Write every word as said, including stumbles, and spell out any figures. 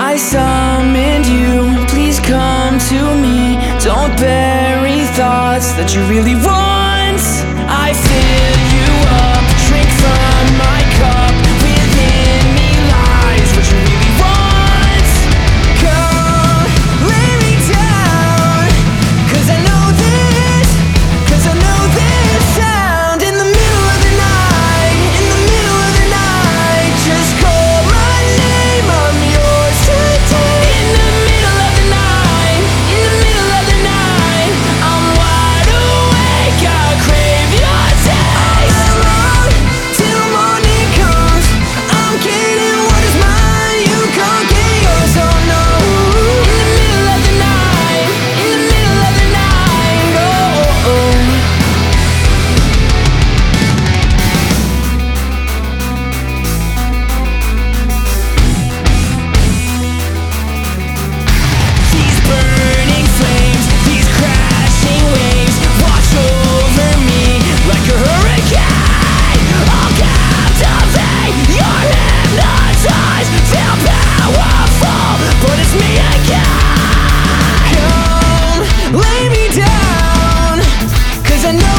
I summoned you, please come to me. Don't bury thoughts that you really want. I fill you up, drink from my cup. Within me lies what you really want. Come, lay me down, cause I know this, cause I know this sound. In the middle of the night, in the middle of the night, just call my name, I'm yours today. In the middle of the night, in the middle of the night, I'm wide awake, I crave your taste. I'm alone till morning comes, I'm getting what is mine, you can't get yours, oh no. In the middle of the night, in the middle of the night, oh, oh, oh. These burning flames, these crashing waves wash over me like a hurricane. I'll captivate, you're hypnotized, feel powerful, but it's me again. Come, lay me down, cause I know